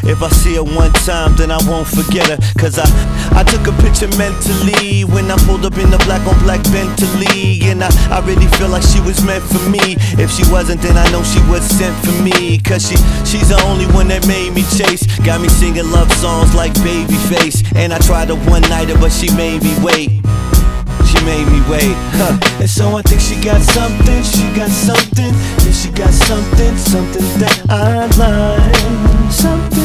If I see her one time, then I won't forget her. Cause I took a picture mentally when I pulled up in the black on black Bentley. And I really feel like she was meant for me. If she wasn't, then I know she was sent for me. Cause she's the only one that made me chase. Got me singing love songs like Babyface. And I tried to one-nighter, but she made me wait. She made me wait, And so I think she got something, yeah, she got something that I like. Something